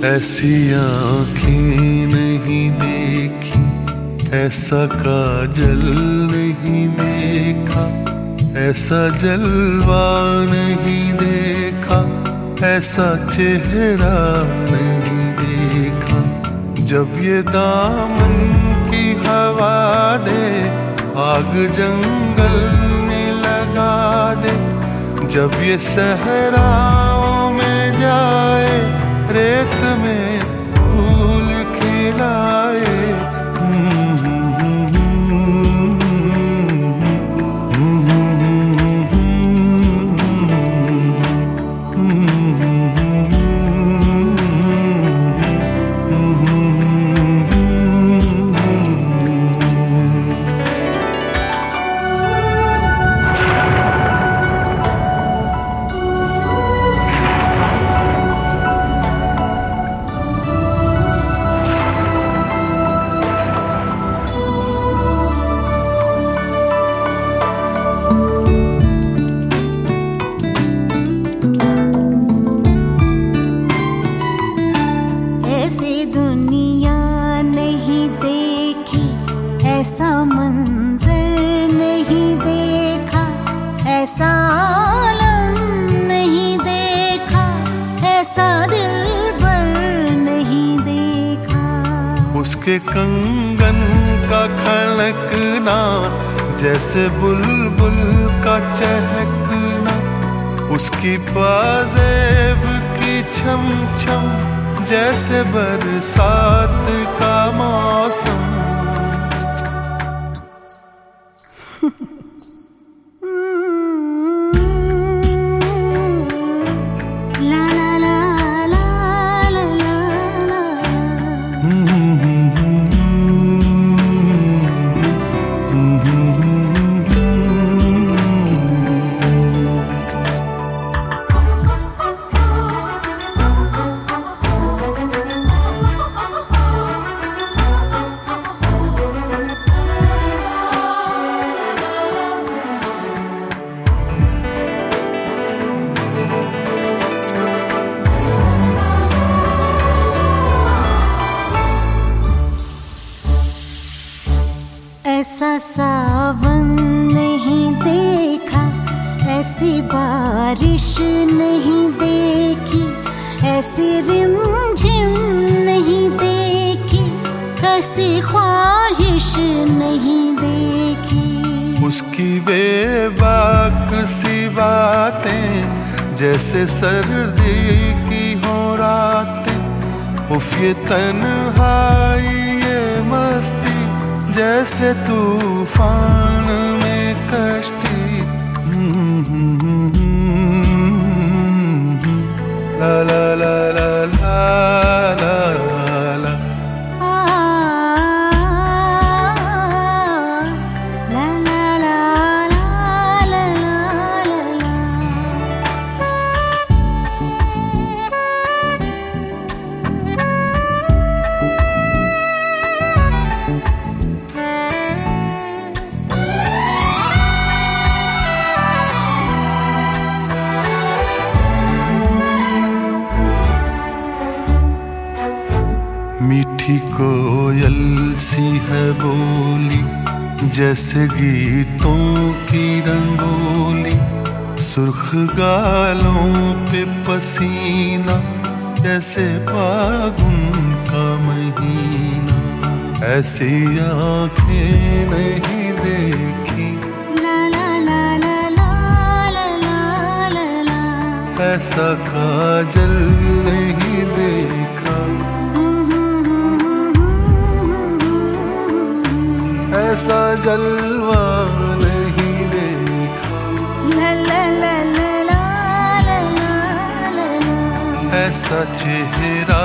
ऐसी आँखें नहीं देखी, ऐसा काजल नहीं देखा, ऐसा जलवा नहीं देखा, ऐसा चेहरा नहीं देखा। जब ये दामन की हवा दे, आग जंगल में लगा दे, जब ये सहराओं में जाए, रेत में फूल खिलाए। ऐसा मंजर नहीं देखा, ऐसा आलम नहीं देखा, ऐसा दिलबर नहीं देखा। उसके कंगन का खनकना, जैसे बुलबुल का चहकना, उसकी पाजेब की छम छम, जैसे बरसात का मौसम। ऐसा सावन नहीं देखा, ऐसी बारिश नहीं देखी, ऐसी रिमझिम नहीं देखी, ऐसी ख्वाहिश नहीं देखी। उसकी बेबाक सी बातें, जैसे सर्दी की हो रातें। उफ ये तन्हाई ये मस्ती, जैसे तूफान में कश्ती। ला ला ला ला ला ला ला। मीठी कोयल सी है बोली, जैसे गीतों की रंगोली। सुर्ख गालों पे पसीना, जैसे फागुन का महीना। ऐसी आँखें नहीं देखी, ला ला ला ला ला ला ला ला। ऐसा काजल नहीं देखा, ऐसा जलवा नहीं देखा। ला ला ला ला ला ला ला ला। ऐसा चेहरा